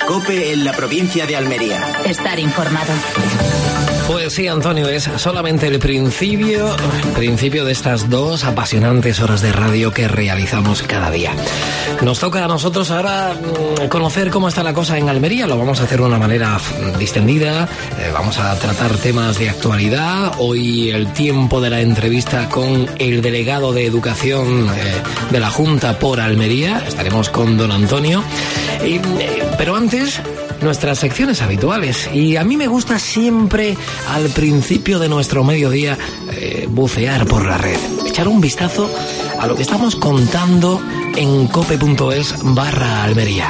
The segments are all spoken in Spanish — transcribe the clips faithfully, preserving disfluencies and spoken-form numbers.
COPE en la provincia de Almería. Estar informado. Pues sí, Antonio, es solamente el principio, principio de estas dos apasionantes horas de radio que realizamos cada día. Nos toca a nosotros ahora conocer cómo está la cosa en Almería. Lo vamos a hacer de una manera distendida. Eh, vamos a tratar temas de actualidad. Hoy el tiempo de la entrevista con el delegado de Educación eh, de la Junta por Almería. Estaremos con don Antonio. Y, eh, pero antes, nuestras secciones habituales. Y a mí me gusta siempre al principio de nuestro mediodía eh, bucear por la red, echar un vistazo a lo que estamos contando en cope.es barra Almería.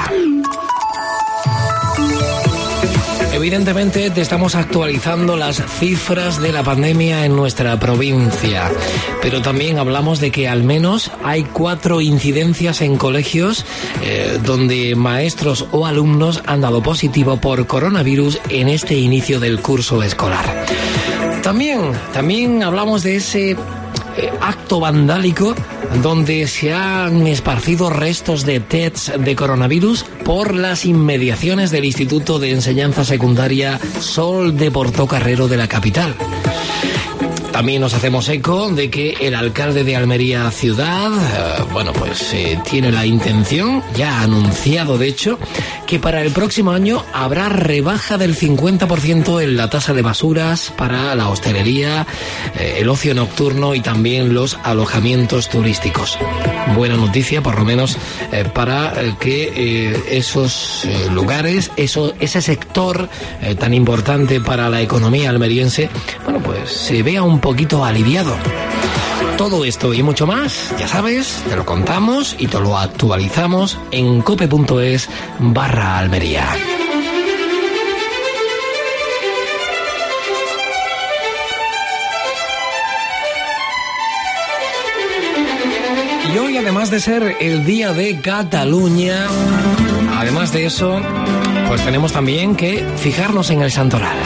Evidentemente te estamos actualizando las cifras de la pandemia en nuestra provincia, pero también hablamos de que al menos hay cuatro incidencias en colegios eh, donde maestros o alumnos han dado positivo por coronavirus en este inicio del curso escolar. También, también hablamos de ese eh, acto vandálico donde se han esparcido restos de tests de coronavirus por las inmediaciones del Instituto de Enseñanza Secundaria Sol de Portocarrero de la capital. También nos hacemos eco de que el alcalde de Almería Ciudad, eh, bueno, pues eh, tiene la intención, ya ha anunciado de hecho, que para el próximo año habrá rebaja del cincuenta por ciento en la tasa de basuras para la hostelería, eh, el ocio nocturno y también los alojamientos turísticos. Buena noticia, por lo menos, eh, para eh, que eh, esos eh, lugares, eso, ese sector eh, tan importante para la economía almeriense, bueno, pues se vea un poquito aliviado. Todo esto y mucho más, ya sabes, te lo contamos y te lo actualizamos en cope.es barra Almería. Y hoy, además de ser el Día de Cataluña, además de eso, pues tenemos también que fijarnos en el santoral.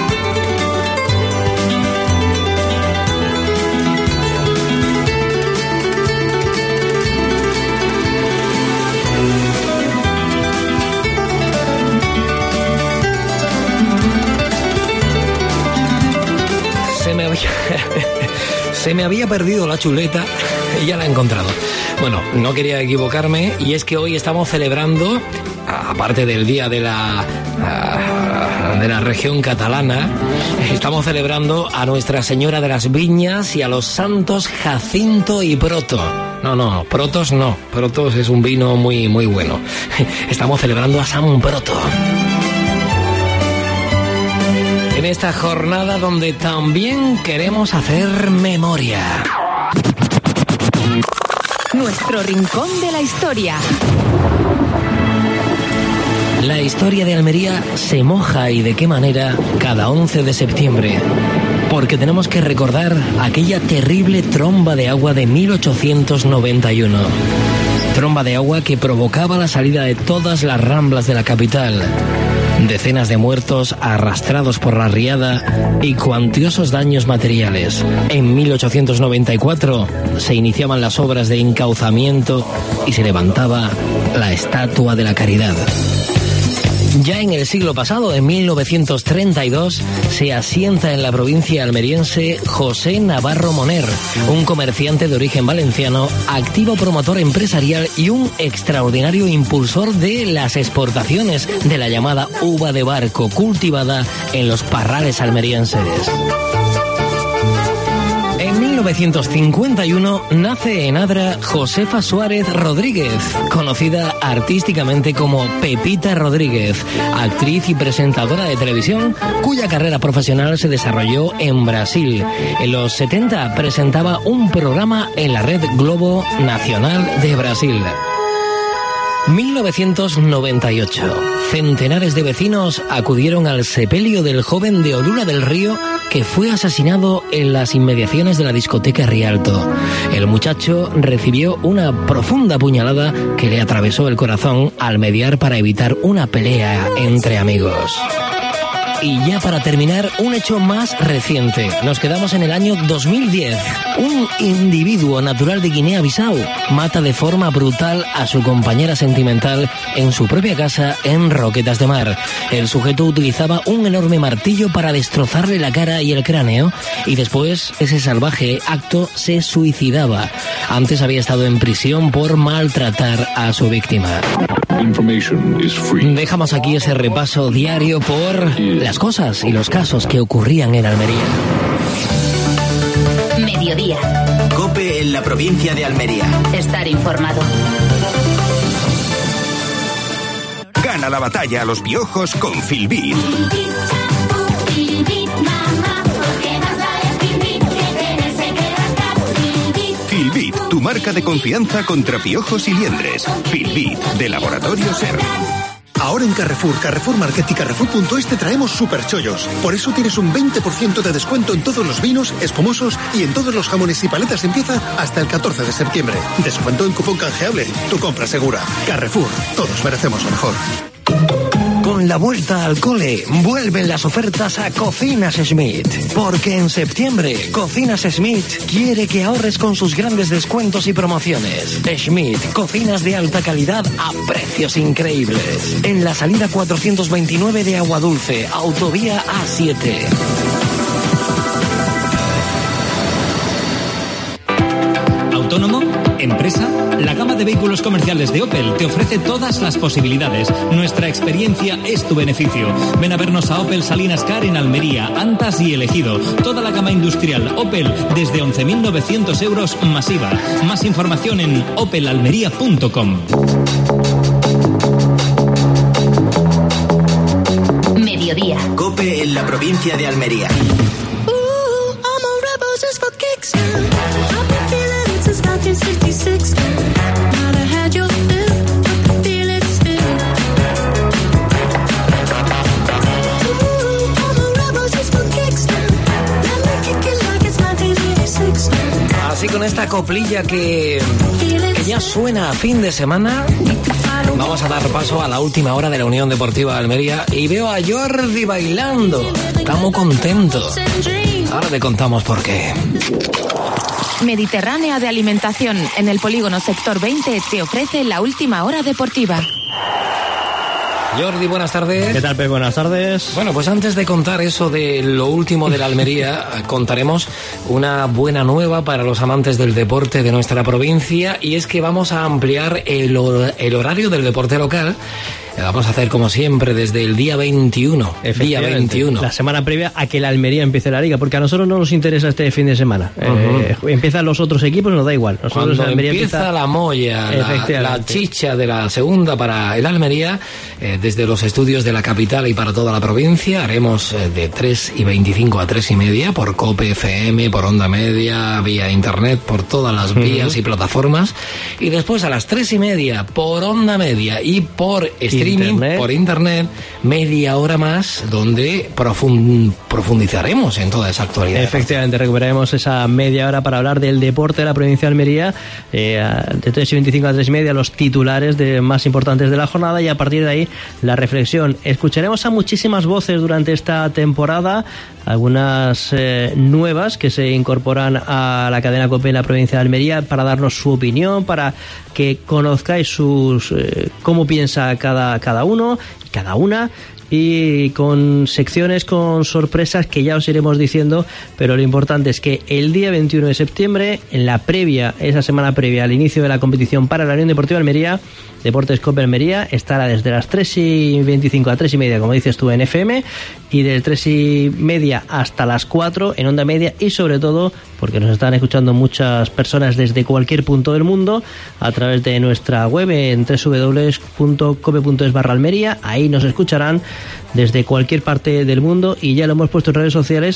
Se me había perdido la chuleta y ya la he encontrado. Bueno, no quería equivocarme y es que hoy estamos celebrando, aparte del Día de la, de la región catalana, estamos celebrando a Nuestra Señora de las Viñas y a los santos Jacinto y Proto. No, no, Protos no. Protos es un vino muy, muy bueno. Estamos celebrando a San Proto. En esta jornada donde también queremos hacer memoria. Nuestro rincón de la historia. La historia de Almería se moja, y de qué manera, cada once de septiembre. Porque tenemos que recordar aquella terrible tromba de agua de mil ochocientos noventa y uno. Tromba de agua que provocaba la salida de todas las ramblas de la capital. Decenas de muertos arrastrados por la riada y cuantiosos daños materiales. En mil ochocientos noventa y cuatro se iniciaban las obras de encauzamiento y se levantaba la Estatua de la Caridad. Ya en el siglo pasado, en mil novecientos treinta y dos, se asienta en la provincia almeriense José Navarro Moner, un comerciante de origen valenciano, activo promotor empresarial y un extraordinario impulsor de las exportaciones de la llamada uva de barco, cultivada en los parrales almerienses. En mil novecientos cincuenta y uno nace en Adra Josefa Suárez Rodríguez, conocida artísticamente como Pepita Rodríguez, actriz y presentadora de televisión, cuya carrera profesional se desarrolló en Brasil. En los setenta presentaba un programa en la red Globo Nacional de Brasil. mil novecientos noventa y ocho. Centenares de vecinos acudieron al sepelio del joven de Olula del Río que fue asesinado en las inmediaciones de la discoteca Rialto. El muchacho recibió una profunda puñalada que le atravesó el corazón al mediar para evitar una pelea entre amigos. Y ya para terminar, un hecho más reciente. Nos quedamos en el año dos mil diez. Un individuo natural de Guinea-Bissau mata de forma brutal a su compañera sentimental en su propia casa en Roquetas de Mar. El sujeto utilizaba un enorme martillo para destrozarle la cara y el cráneo, y después ese salvaje acto se suicidaba. Antes había estado en prisión por maltratar a su víctima. Dejamos aquí ese repaso diario por las cosas y los casos que ocurrían en Almería. Mediodía. COPE en la provincia de Almería. Estar informado. Gana la batalla a los piojos con Filbit. Filbit, tu marca de confianza contra piojos y liendres. Filbit, de Laboratorio Ser. Ahora en Carrefour, Carrefour Market y Carrefour punto es te traemos super chollos. Por eso tienes un veinte por ciento de descuento en todos los vinos, espumosos y en todos los jamones y paletas en pieza hasta el catorce de septiembre. Descuento en cupón canjeable. Tu compra segura. Carrefour. Todos merecemos lo mejor. Con la vuelta al cole, vuelven las ofertas a Cocinas Schmidt. Porque en septiembre, Cocinas Schmidt quiere que ahorres con sus grandes descuentos y promociones. Schmidt, cocinas de alta calidad a precios increíbles. En la salida cuatrocientos veintinueve de Aguadulce, autovía A siete. ¿Autónomo? ¿Empresa? La gama de vehículos comerciales de Opel te ofrece todas las posibilidades. Nuestra experiencia es tu beneficio. Ven a vernos a Opel Salinas Car en Almería, Antas y El Ejido. Toda la gama industrial Opel desde once mil novecientos euros masiva. Más información en opel almería punto com. Mediodía. COPE en la provincia de Almería. Así con esta coplilla que, que ya suena a fin de semana, vamos a dar paso a la última hora de la Unión Deportiva de Almería y veo a Jordi bailando. Estamos contentos. Ahora te contamos por qué. Mediterránea de Alimentación, en el polígono Sector veinte, te ofrece la última hora deportiva. Jordi, buenas tardes. ¿Qué tal, Pep? Buenas tardes. Bueno, pues antes de contar eso de lo último de la Almería, contaremos una buena nueva para los amantes del deporte de nuestra provincia, y es que vamos a ampliar el, hor- el horario del deporte local. Vamos a hacer como siempre desde el día veintiuno. Día veintiuno. La semana previa a que la Almería empiece la liga, porque a nosotros no nos interesa este fin de semana. Uh-huh. Eh, empiezan los otros equipos, nos da igual. Nosotros Cuando Almería empieza, empieza la molla, la, la chicha de la segunda para el Almería, eh, desde los estudios de la capital y para toda la provincia, haremos eh, de tres y veinticinco a tres y media por COPE F M, por Onda Media, vía internet, por todas las uh-huh. vías y plataformas. Y después a las tres y media por Onda Media y por streaming, internet. por internet, media hora más, donde profund, profundizaremos en toda esa actualidad. Efectivamente, recuperaremos esa media hora para hablar del deporte de la provincia de Almería, eh, de tres y veinticinco a tres y media, los titulares de, más importantes de la jornada, y a partir de ahí la reflexión. Escucharemos a muchísimas voces durante esta temporada, algunas eh, nuevas que se incorporan a la cadena COPE en la provincia de Almería para darnos su opinión, para que conozcáis sus eh, cómo piensa cada, cada uno y cada una, y con secciones, con sorpresas que ya os iremos diciendo, pero lo importante es que el día veintiuno de septiembre, en la previa, esa semana previa al inicio de la competición para la Unión Deportiva Almería, Deportes COPE Almería estará desde las tres y veinticinco a tres y media, como dices tú, en F M, y de tres y media hasta las cuatro en Onda Media, y sobre todo, porque nos están escuchando muchas personas desde cualquier punto del mundo, a través de nuestra web en doble u doble u doble u punto cope punto es barra Almería. Ahí nos escucharán desde cualquier parte del mundo, y ya lo hemos puesto en redes sociales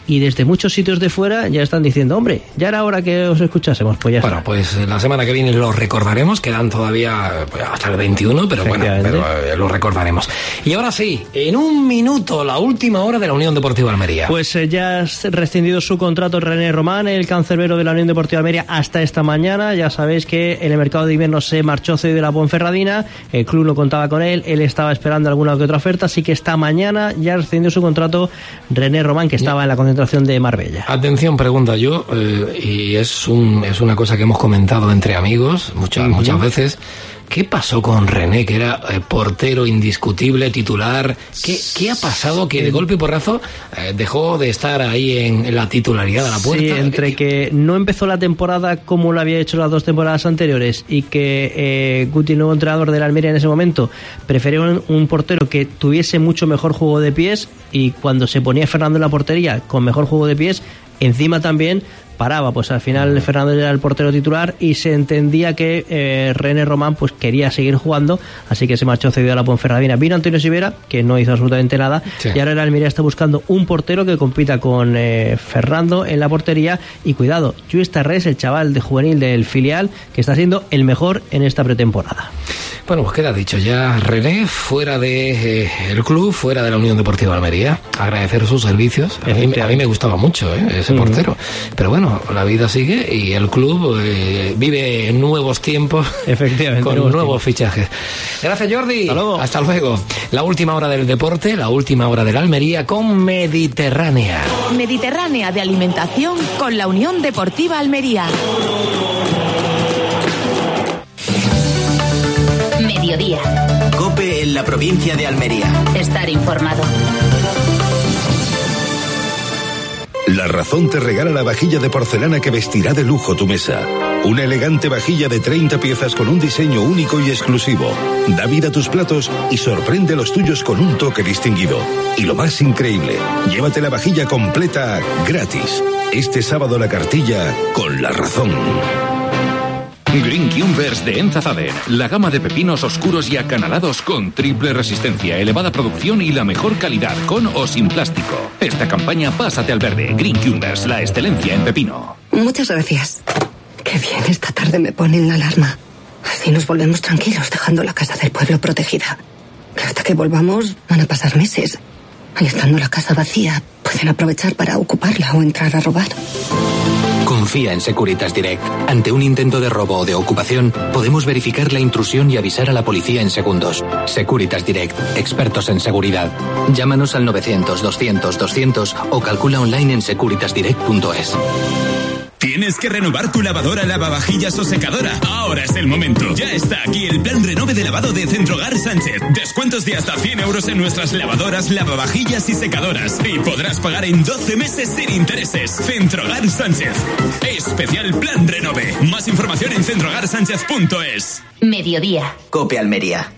y desde muchos sitios de fuera ya están diciendo, hombre, ya era hora que os escuchásemos. Pues ya bueno, está. pues la semana que viene lo recordaremos, quedan todavía pues, hasta el veintiuno, pero bueno, pero, eh, lo recordaremos. Y ahora sí, en un minuto, la última hora de la Unión Deportiva Almería. Pues eh, ya ha rescindido su contrato René Román, el cancerbero de la Unión Deportiva Almería, hasta esta mañana. Ya sabéis que en el mercado de invierno se marchó cedido de la Ponferradina, el club no contaba con él, él estaba esperando alguna que otra oferta, así que esta mañana ya rescindió su contrato René Román, que estaba en la concentración de Marbella. Atención, pregunta yo, eh, y es, un, es una cosa que hemos comentado entre amigos muchas, uh-huh. muchas veces. ¿Qué pasó con René, que era eh, portero indiscutible, titular? ¿Qué, ¿Qué ha pasado que de golpe y porrazo eh, dejó de estar ahí en, en la titularidad de la puerta? Sí, entre que no empezó la temporada como lo había hecho las dos temporadas anteriores y que eh, Guti, nuevo entrenador de la Almería en ese momento, prefería un, un portero que tuviese mucho mejor juego de pies, y cuando se ponía Fernando en la portería con mejor juego de pies, encima también paraba, pues al final Fernando era el portero titular y se entendía que eh, René Román pues quería seguir jugando, así que se marchó cedido a la Ponferradina. Vino Antonio Sivera, que no hizo absolutamente nada, sí. Y ahora el Almería está buscando un portero que compita con eh, Fernando en la portería, y cuidado, Lluís Tarrés, el chaval de juvenil del filial, que está siendo el mejor en esta pretemporada. Bueno, pues queda dicho ya, René, fuera de eh, el club, fuera de la Unión Deportiva Almería, agradecer sus servicios. A mí, a mí me gustaba mucho eh, ese portero, uh-huh. Pero bueno, la vida sigue y el club eh, vive nuevos tiempos. Efectivamente, con nuevos, nuevos fichajes. Gracias, Jordi. Hasta luego. Hasta luego. La última hora del deporte, la última hora de la Almería con Mediterránea. Mediterránea de alimentación con la Unión Deportiva Almería. Mediodía. COPE en la provincia de Almería. Estar informado. La Razón te regala la vajilla de porcelana que vestirá de lujo tu mesa. Una elegante vajilla de treinta piezas con un diseño único y exclusivo. Da vida a tus platos y sorprende a los tuyos con un toque distinguido. Y lo más increíble, llévate la vajilla completa gratis. Este sábado la cartilla con La Razón. Green Cumbers de Enzazaden, la gama de pepinos oscuros y acanalados con triple resistencia, elevada producción y la mejor calidad, con o sin plástico. Esta campaña, pásate al verde. Green Cumbers, la excelencia en pepino. Muchas gracias. Qué bien, esta tarde me ponen la alarma. Así nos volvemos tranquilos, dejando la casa del pueblo protegida. Que hasta que volvamos van a pasar meses. Y estando la casa vacía, pueden aprovechar para ocuparla o entrar a robar. Confía en Securitas Direct. Ante un intento de robo o de ocupación, podemos verificar la intrusión y avisar a la policía en segundos. Securitas Direct, expertos en seguridad. Llámanos al novecientos, doscientos, doscientos o calcula online en securitas direct punto es. ¿Tienes que renovar tu lavadora, lavavajillas o secadora? Ahora es el momento. Ya está aquí el plan renove de lavado de Centrogar Sánchez. Descuentos de hasta cien euros en nuestras lavadoras, lavavajillas y secadoras. Y podrás pagar en doce meses sin intereses. Centrogar Sánchez. Especial plan renove. Más información en centrogar sánchez punto es. Mediodía. COPE Almería.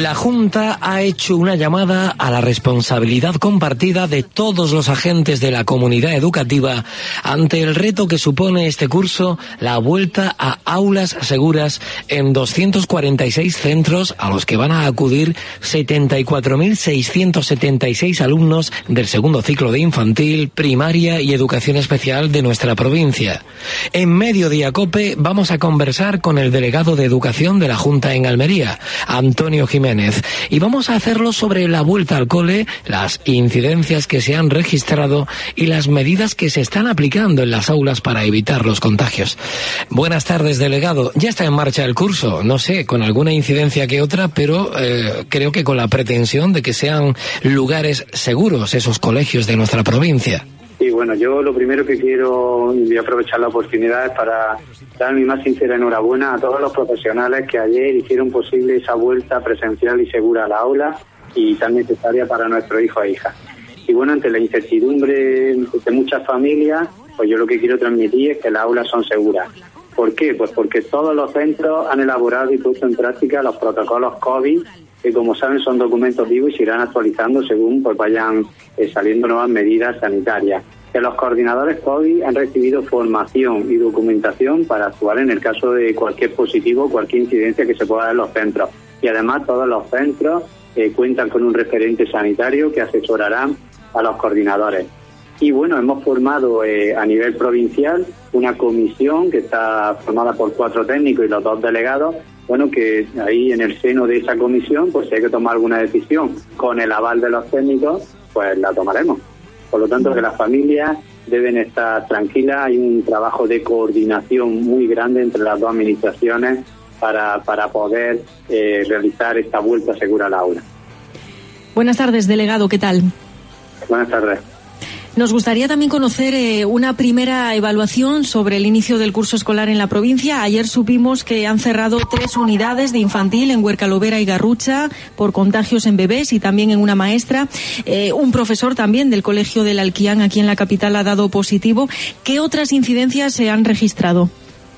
La Junta ha hecho una llamada a la responsabilidad compartida de todos los agentes de la comunidad educativa ante el reto que supone este curso, la vuelta a aulas seguras en doscientos cuarenta y seis centros a los que van a acudir setenta y cuatro mil seiscientos setenta y seis alumnos del segundo ciclo de infantil, primaria y educación especial de nuestra provincia. En Mediodía Cope vamos a conversar con el delegado de Educación de la Junta en Almería, Antonio Jiménez, y vamos a hacerlo sobre la vuelta al cole, las incidencias que se han registrado y las medidas que se están aplicando en las aulas para evitar los contagios. Buenas tardes, delegado. Ya está en marcha el curso, no sé, con alguna incidencia que otra, pero eh, creo que con la pretensión de que sean lugares seguros esos colegios de nuestra provincia. Y bueno, yo lo primero que quiero, y voy a aprovechar la oportunidad, es para dar mi más sincera enhorabuena a todos los profesionales que ayer hicieron posible esa vuelta presencial y segura a la aula y tan necesaria para nuestros hijos e hijas. Y bueno, ante la incertidumbre de muchas familias, pues yo lo que quiero transmitir es que las aulas son seguras. ¿Por qué? Pues porque todos los centros han elaborado y puesto en práctica los protocolos COVID, que como saben son documentos vivos y se irán actualizando según pues vayan eh, saliendo nuevas medidas sanitarias. Que los coordinadores COVID han recibido formación y documentación para actuar en el caso de cualquier positivo, cualquier incidencia que se pueda dar en los centros. Y además todos los centros eh, cuentan con un referente sanitario que asesorará a los coordinadores. Y bueno, hemos formado eh, a nivel provincial una comisión que está formada por cuatro técnicos y los dos delegados. Bueno, que ahí en el seno de esa comisión, pues si hay que tomar alguna decisión con el aval de los técnicos, pues la tomaremos. Por lo tanto, que las familias deben estar tranquilas. Hay un trabajo de coordinación muy grande entre las dos administraciones para, para poder eh, realizar esta vuelta segura al aula. Buenas tardes, delegado, ¿qué tal? Buenas tardes. Nos gustaría también conocer eh, una primera evaluación sobre el inicio del curso escolar en la provincia. Ayer supimos que han cerrado tres unidades de infantil en Huercalovera y Garrucha por contagios en bebés y también en una maestra. Eh, un profesor también del Colegio del Alquián aquí en la capital ha dado positivo. ¿Qué otras incidencias se han registrado?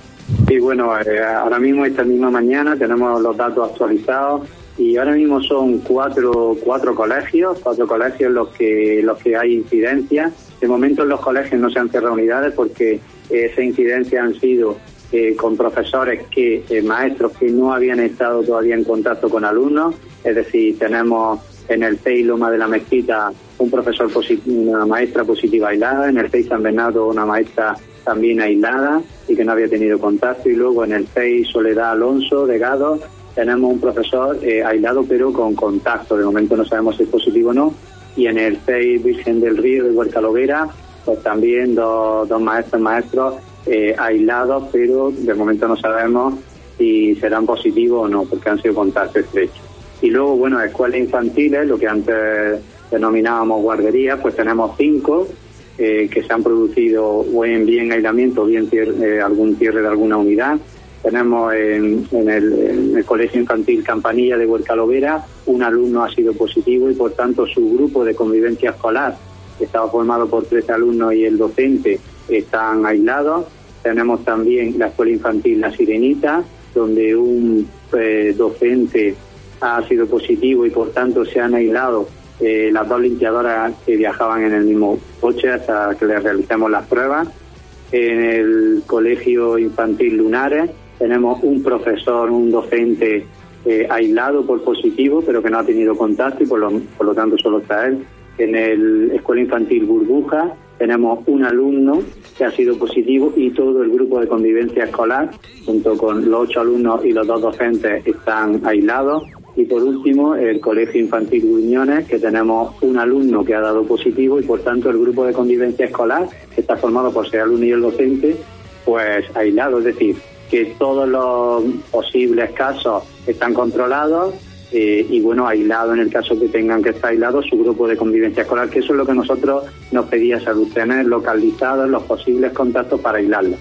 Sí, bueno, eh, ahora mismo, esta misma mañana, tenemos los datos actualizados. Y ahora mismo son cuatro cuatro colegios, cuatro colegios en los que los que hay incidencias. De momento en los colegios no se han cerrado unidades porque eh, esas incidencias han sido eh, con profesores, que eh, maestros que no habían estado todavía en contacto con alumnos. Es decir, tenemos en el C E I Loma de la Mezquita un profesor positivo, una maestra positiva aislada, en el C E I San Bernardo una maestra también aislada y que no había tenido contacto, y luego en el C E I Soledad Alonso de Gado tenemos un profesor eh, aislado pero con contacto. De momento no sabemos si es positivo o no. Y en el C E I Virgen del Río de Huercalovera, pues también dos, dos maestros maestros eh, aislados, pero de momento no sabemos si serán positivos o no, porque han sido contacto estrecho. Y luego, bueno, escuelas infantiles, lo que antes denominábamos guarderías, pues tenemos cinco eh, que se han producido o en bien aislamiento o bien tier, eh, algún cierre de alguna unidad. Tenemos en, en, el, en el Colegio Infantil Campanilla de Huercalovera un alumno ha sido positivo y por tanto su grupo de convivencia escolar, que estaba formado por tres alumnos y el docente, están aislados. Tenemos también la Escuela Infantil La Sirenita, donde un eh, docente ha sido positivo y por tanto se han aislado eh, las dos limpiadoras que viajaban en el mismo coche hasta que les realicemos las pruebas. En el Colegio Infantil Lunares tenemos un profesor, un docente eh, aislado por positivo, pero que no ha tenido contacto y por lo, por lo tanto solo está él. En el Escuela Infantil Burbuja tenemos un alumno que ha sido positivo y todo el grupo de convivencia escolar, junto con los ocho alumnos y los dos docentes, están aislados. Y por último, el Colegio Infantil Gruñones, que tenemos un alumno que ha dado positivo y por tanto el grupo de convivencia escolar, que está formado por seis alumnos y el docente, pues aislado. Es decir, que todos los posibles casos están controlados eh, y bueno, aislados en el caso que tengan que estar aislados su grupo de convivencia escolar, que eso es lo que nosotros nos pedía Salud, tener localizados los posibles contactos para aislarlos.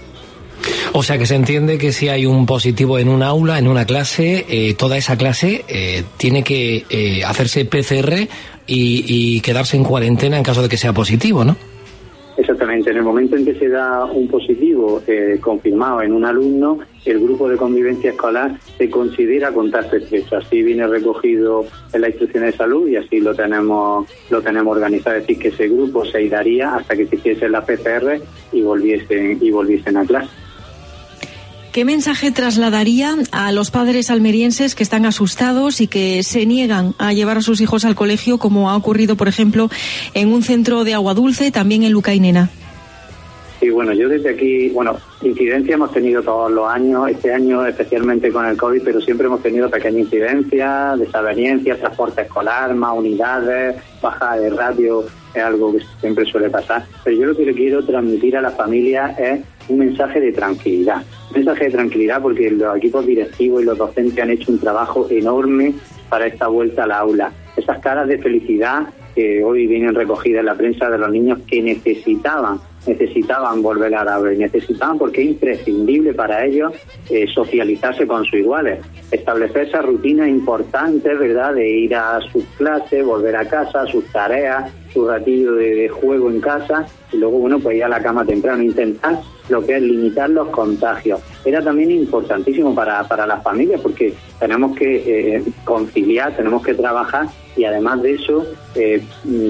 O sea que se entiende que si hay un positivo en un aula, en una clase, eh, toda esa clase eh, tiene que eh, hacerse P C R y, y quedarse en cuarentena en caso de que sea positivo, ¿no? Exactamente, en el momento en que se da un positivo eh, confirmado en un alumno, el grupo de convivencia escolar se considera contacto estrecho. Así viene recogido en la instrucción de salud y así lo tenemos lo tenemos organizado. Es decir, que ese grupo se aislaría hasta que se hiciese la P C R y volviesen, y volviesen a clase. ¿Qué mensaje trasladaría a los padres almerienses que están asustados y que se niegan a llevar a sus hijos al colegio, como ha ocurrido, por ejemplo, en un centro de Agua Dulce, también en Luca y Nena? Sí, bueno, yo desde aquí, bueno, incidencia hemos tenido todos los años, este año especialmente con el COVID, pero siempre hemos tenido pequeñas incidencias, desavenencias, transporte escolar, más unidades, bajada de radio, es algo que siempre suele pasar. Pero yo lo que le quiero transmitir a las familias es un mensaje de tranquilidad. Un mensaje de tranquilidad porque los equipos directivos y los docentes han hecho un trabajo enorme para esta vuelta al aula. Esas caras de felicidad que hoy vienen recogidas en la prensa de los niños que necesitaban necesitaban volver a la aula y necesitaban, porque es imprescindible para ellos eh, socializarse con sus iguales, establecer esas rutinas importantes, ¿verdad?, de ir a sus clases, volver a casa, sus tareas, su ratillo de, de juego en casa y luego, bueno, pues ir a la cama temprano, intentar lo que es limitar los contagios. Era también importantísimo para, para las familias porque tenemos que eh, conciliar, tenemos que trabajar y además de eso, eh,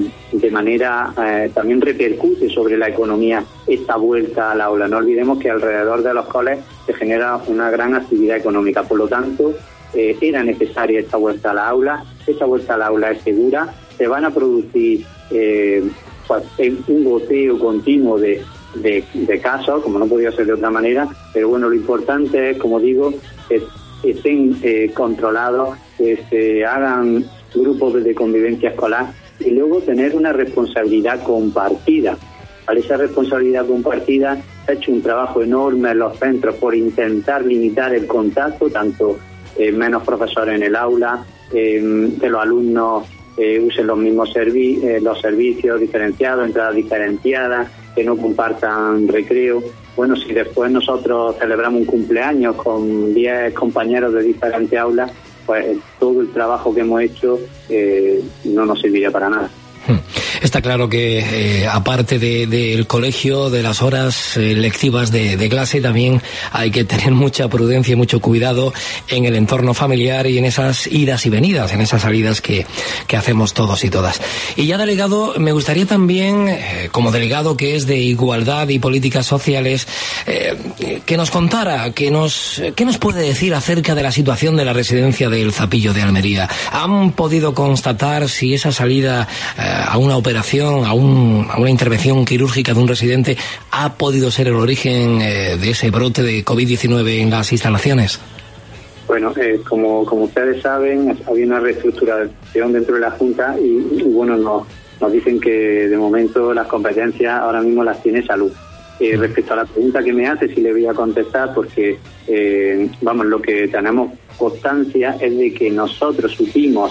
de manera eh, también repercute sobre la economía esta vuelta al aula. No olvidemos que alrededor de los coles se genera una gran actividad económica, por lo tanto, eh, era necesaria esta vuelta al aula. Esta vuelta al aula es segura, se van a producir eh, pues, un goteo continuo de De, de casos, como no podía ser de otra manera, pero bueno, lo importante es, como digo, que estén eh, controlados, que se hagan grupos de convivencia escolar y luego tener una responsabilidad compartida. Para esa responsabilidad compartida se ha hecho un trabajo enorme en los centros por intentar limitar el contacto, tanto eh, menos profesores en el aula, eh, que los alumnos eh, usen los mismos servi- eh, los servicios diferenciados, entradas diferenciadas, que no compartan recreo. Bueno, si después nosotros celebramos un cumpleaños con diez compañeros de diferentes aulas, pues todo el trabajo que hemos hecho eh, no nos serviría para nada. Está claro que eh, aparte del de, de colegio, de las horas eh, lectivas de, de clase, también hay que tener mucha prudencia y mucho cuidado en el entorno familiar y en esas idas y venidas, en esas salidas que, que hacemos todos y todas. Y ya, delegado, me gustaría también, eh, como delegado que es de Igualdad y Políticas Sociales, eh, que nos contara, que nos, ¿qué nos puede decir acerca de la situación de la residencia del Zapillo de Almería? ¿Han podido constatar si esa salida eh, a una operación, a, un, a una intervención quirúrgica de un residente ha podido ser el origen eh, de ese brote de COVID diecinueve en las instalaciones? Bueno, eh, como, como ustedes saben, había una reestructuración dentro de la Junta y, y bueno, nos, nos dicen que de momento las competencias ahora mismo las tiene Salud. Eh, respecto a la pregunta que me hace, sí le voy a contestar porque, eh, vamos, lo que tenemos constancia es de que nosotros supimos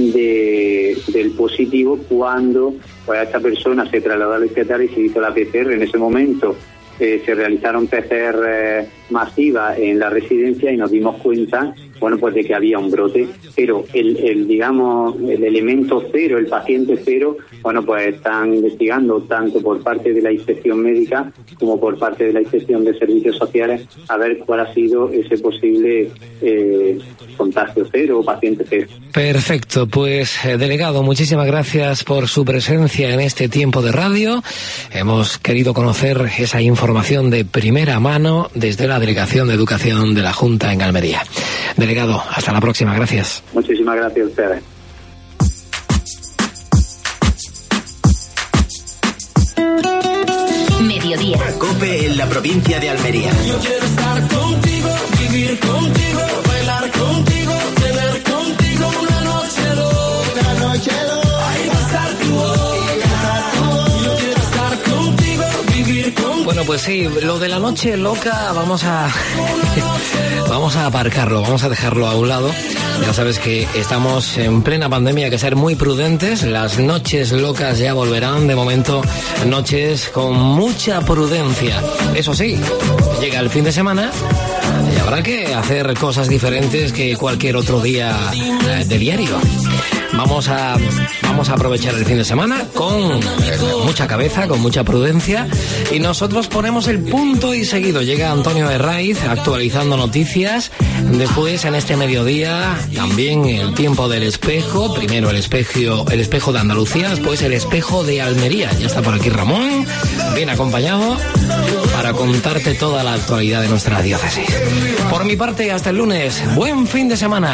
de, del positivo cuando pues, a esta persona se trasladó al hospital y se hizo la P C R. En ese momento eh, se realizaron P C R masivas en la residencia y nos dimos cuenta, bueno, pues de que había un brote, pero el, el digamos, el elemento cero, el paciente cero, bueno, pues están investigando tanto por parte de la inspección médica como por parte de la inspección de servicios sociales a ver cuál ha sido ese posible eh, contagio cero o paciente cero. Perfecto, pues eh, delegado, muchísimas gracias por su presencia en este tiempo de radio. Hemos querido conocer esa información de primera mano desde la Delegación de Educación de la Junta en Almería. Delegado, hasta la próxima, gracias. Muchísimas gracias a ustedes. Mediodía. COPE en la provincia de Almería. Yo quiero estar contigo, vivir contigo, bailar contigo, tener contigo una noche loca, una noche loca. Ay, pasar tu boca. Yo quiero estar contigo, vivir contigo. Bueno, pues sí, lo de la noche loca vamos a vamos a aparcarlo, vamos a dejarlo a un lado. Ya sabes que estamos en plena pandemia, hay que ser muy prudentes. Las noches locas ya volverán. De momento, noches con mucha prudencia. Eso sí, llega el fin de semana y habrá que hacer cosas diferentes que cualquier otro día eh, de diario. Vamos a, vamos a aprovechar el fin de semana con eh, mucha cabeza, con mucha prudencia, y nosotros ponemos el punto y seguido. Llega Antonio Herraiz actualizando noticias. Después, en este mediodía, también el tiempo del espejo. Primero el espejo, el espejo de Andalucía, después el espejo de Almería. Ya está por aquí Ramón, bien acompañado, para contarte toda la actualidad de nuestra diócesis. Por mi parte, hasta el lunes. Buen fin de semana.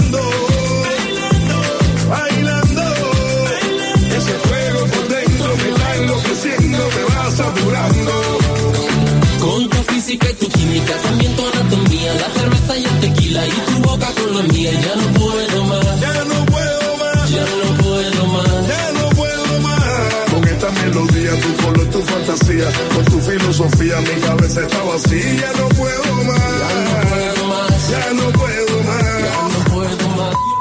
Bailando, ese fuego por dentro me va enloqueciendo, me va saturando. Con tu física y tu química, también tu anatomía, la cerveza y el tequila y tu boca con la mía. Ya no puedo más, ya no puedo más, ya no puedo más, ya no puedo más. Con esta melodía, tu color, tu fantasía, con tu filosofía, mi cabeza está vacía. Ya no puedo más, ya no puedo más, ya no puedo más, ya no puedo más.